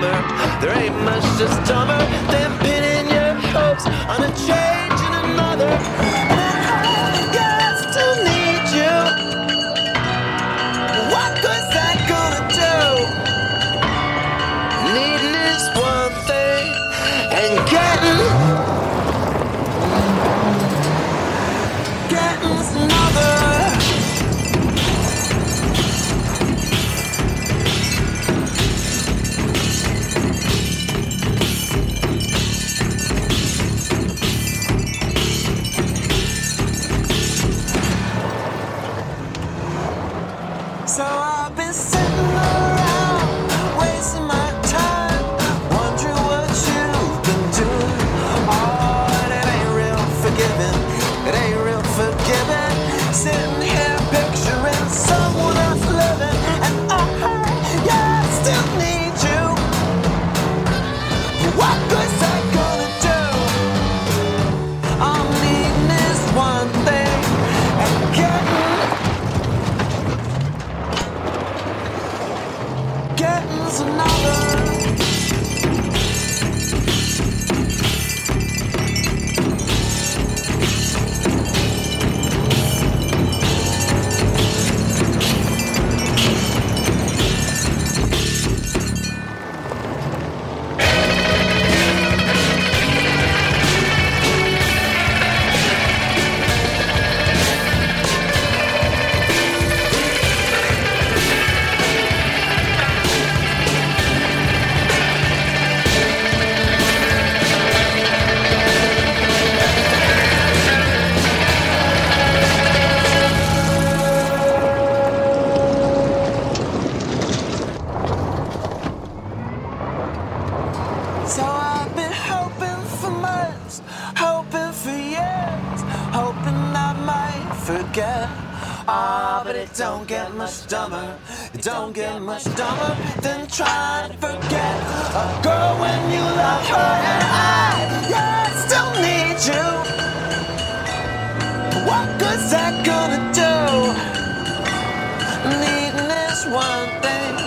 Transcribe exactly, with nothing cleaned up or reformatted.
summer. There ain't much just dumber than pinning your hopes on a change in another. And I still need you. What good's that gonna do? Needing is one thing, and getting, getting's another. So I've been sitting around, wasting my time, wondering what you've been doing. Oh, it ain't real forgiving, it ain't real forgiving. Sitting here picturing someone else living, and I, yeah, I still need you. What good's that gonna do? I'm needing this one thing, and getting Getting's another. So I've been hoping for months, hoping for years, hoping I might forget. Ah, but it don't get much dumber, it don't get much dumber than trying to forget a girl when you love her. And I, yeah, I still need you. What good's that gonna do? Needing this one thing,